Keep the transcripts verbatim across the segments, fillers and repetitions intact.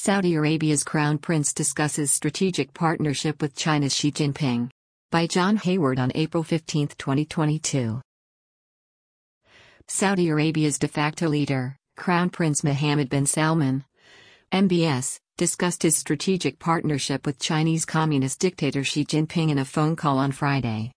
Saudi Arabia's Crown Prince discusses strategic partnership with China's Xi Jinping. By John Hayward on April fifteenth, twenty twenty-two. Saudi Arabia's de facto leader, Crown Prince Mohammed bin Salman, M B S, discussed his strategic partnership with Chinese Communist dictator Xi Jinping in a phone call on Friday.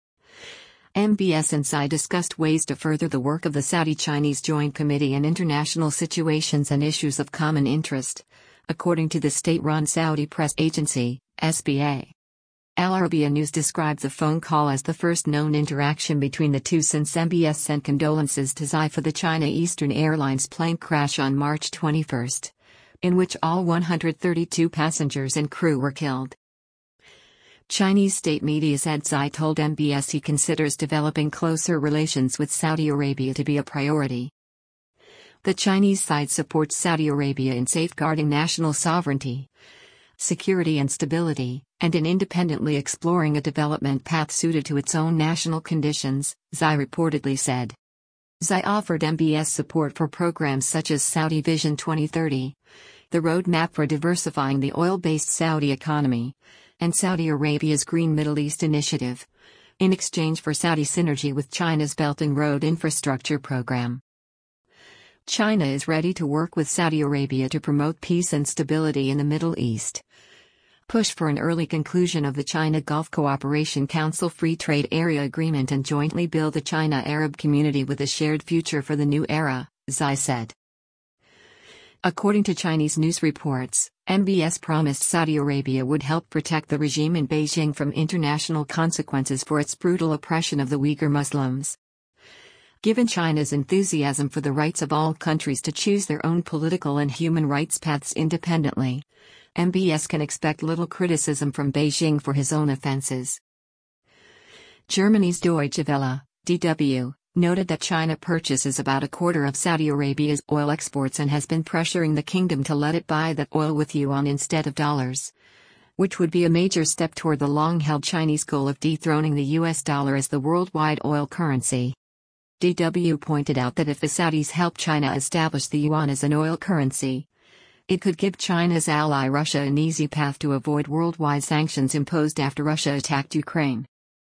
M B S and Xi discussed ways to further the work of the Saudi-Chinese Joint Committee on International Situations and Issues of Common Interest, according to the state-run Saudi press agency, S B A. Al Arabiya News described the phone call as the first known interaction between the two since M B S sent condolences to Xi for the China Eastern Airlines plane crash on March twenty-first, in which all one hundred thirty-two passengers and crew were killed. Chinese state media said Xi told M B S he considers developing closer relations with Saudi Arabia to be a priority. The Chinese side supports Saudi Arabia in safeguarding national sovereignty, security and stability, and in independently exploring a development path suited to its own national conditions, Xi reportedly said. Xi offered M B S support for programs such as Saudi Vision twenty thirty, the roadmap for diversifying the oil-based Saudi economy, and Saudi Arabia's Green Middle East Initiative, in exchange for Saudi synergy with China's Belt and Road Infrastructure Program. China is ready to work with Saudi Arabia to promote peace and stability in the Middle East. Push for an early conclusion of the China Gulf Cooperation Council Free Trade Area Agreement and jointly build a China-Arab community with a shared future for the new era, Xi said. According to Chinese news reports, M B S promised Saudi Arabia would help protect the regime in Beijing from international consequences for its brutal oppression of the Uyghur Muslims. Given China's enthusiasm for the rights of all countries to choose their own political and human rights paths independently, M B S can expect little criticism from Beijing for his own offenses. Germany's Deutsche Welle, D W, noted that China purchases about a quarter of Saudi Arabia's oil exports and has been pressuring the kingdom to let it buy that oil with yuan instead of dollars, which would be a major step toward the long-held Chinese goal of dethroning the U S dollar as the worldwide oil currency. D W pointed out that if the Saudis help China establish the yuan as an oil currency, it could give China's ally Russia an easy path to avoid worldwide sanctions imposed after Russia attacked Ukraine.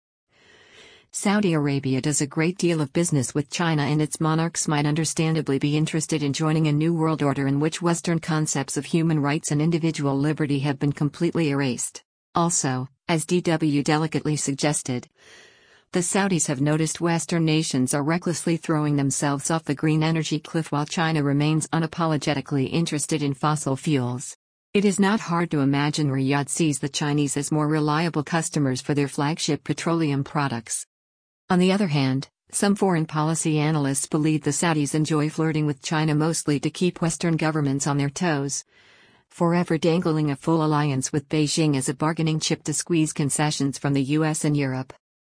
Saudi Arabia does a great deal of business with China, and its monarchs might understandably be interested in joining a new world order in which Western concepts of human rights and individual liberty have been completely erased. Also, as D W delicately suggested, the Saudis have noticed Western nations are recklessly throwing themselves off the green energy cliff while China remains unapologetically interested in fossil fuels. It is not hard to imagine Riyadh sees the Chinese as more reliable customers for their flagship petroleum products. On the other hand, some foreign policy analysts believe the Saudis enjoy flirting with China mostly to keep Western governments on their toes, forever dangling a full alliance with Beijing as a bargaining chip to squeeze concessions from the U S and Europe.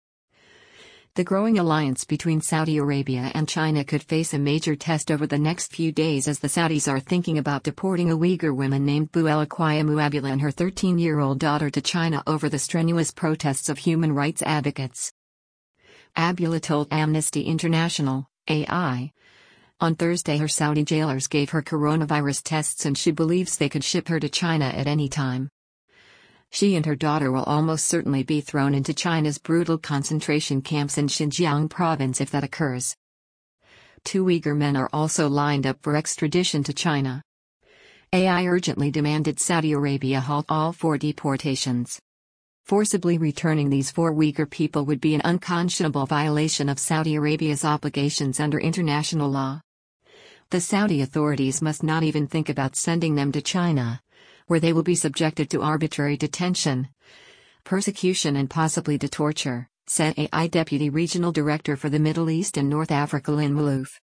The growing alliance between Saudi Arabia and China could face a major test over the next few days as the Saudis are thinking about deporting a Uyghur woman named Bouelakaya Muabila and her thirteen-year-old daughter to China over the strenuous protests of human rights advocates. Abula told Amnesty International, A I, on Thursday her Saudi jailers gave her coronavirus tests and she believes they could ship her to China at any time. She and her daughter will almost certainly be thrown into China's brutal concentration camps in Xinjiang province if that occurs. Two Uyghur men are also lined up for extradition to China. A I urgently demanded Saudi Arabia halt all four deportations. Forcibly returning these four Uyghur people would be an unconscionable violation of Saudi Arabia's obligations under international law. The Saudi authorities must not even think about sending them to China, where they will be subjected to arbitrary detention, persecution and possibly to torture, said A I Deputy Regional Director for the Middle East and North Africa Lynn Malouf.